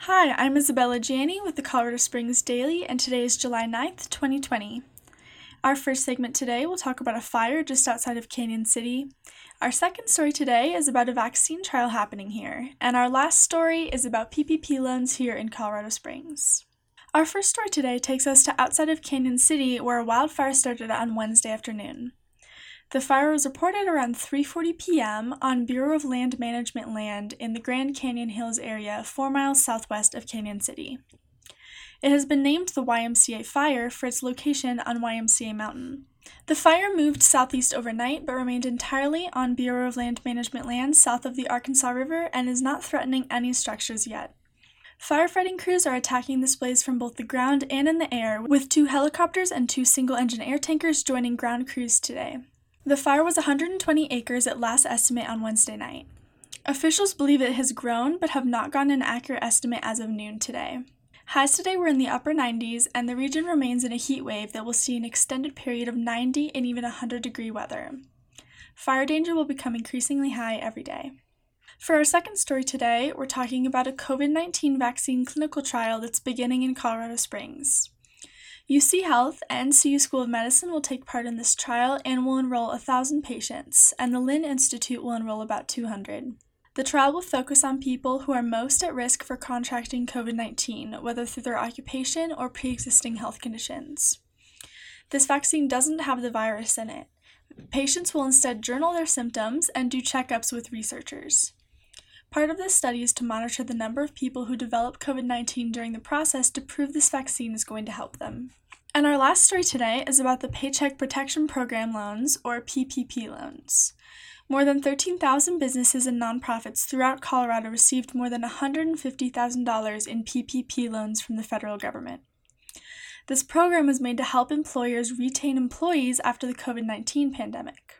Hi, I'm Isabella Janney with the Colorado Springs Daily, and today is July 9th, 2020. Our first segment today will talk about a fire just outside of Cañon City. Our second story today is about a vaccine trial happening here, and our last story is about PPP loans here in Colorado Springs. Our first story today takes us to outside of Cañon City, where a wildfire started on Wednesday afternoon. The fire was reported around 3:40 p.m. on Bureau of Land Management land in the Grand Canyon Hills area 4 miles southwest of Cañon City. It has been named the YMCA Fire for its location on YMCA Mountain. The fire moved southeast overnight but remained entirely on Bureau of Land Management land south of the Arkansas River and is not threatening any structures yet. Firefighting crews are attacking this blaze from both the ground and in the air, with 2 helicopters and 2 single-engine air tankers joining ground crews today. The fire was 120 acres at last estimate on Wednesday night. Officials believe it has grown but have not gotten an accurate estimate as of noon today. Highs today were in the upper 90s, and the region remains in a heat wave that will see an extended period of 90 and even 100-degree weather. Fire danger will become increasingly high every day. For our second story today, we're talking about a COVID-19 vaccine clinical trial that's beginning in Colorado Springs. UC Health and CU School of Medicine will take part in this trial and will enroll 1,000 patients, and the Lynn Institute will enroll about 200. The trial will focus on people who are most at risk for contracting COVID-19, whether through their occupation or pre-existing health conditions. This vaccine doesn't have the virus in it. Patients will instead journal their symptoms and do checkups with researchers. Part of this study is to monitor the number of people who develop COVID-19 during the process to prove this vaccine is going to help them. And our last story today is about the Paycheck Protection Program loans, or PPP loans. More than 13,000 businesses and nonprofits throughout Colorado received more than $150,000 in PPP loans from the federal government. This program was made to help employers retain employees after the COVID-19 pandemic.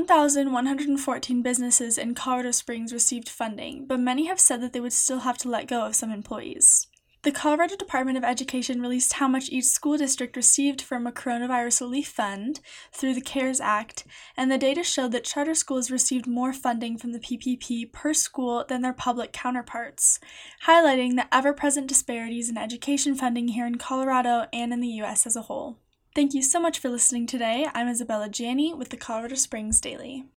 1,114 businesses in Colorado Springs received funding, but many have said that they would still have to let go of some employees. The Colorado Department of Education released how much each school district received from a coronavirus relief fund through the CARES Act, and the data showed that charter schools received more funding from the PPP per school than their public counterparts, highlighting the ever-present disparities in education funding here in Colorado and in the U.S. as a whole. Thank you so much for listening today. I'm Isabella Janney with the Colorado Springs Daily.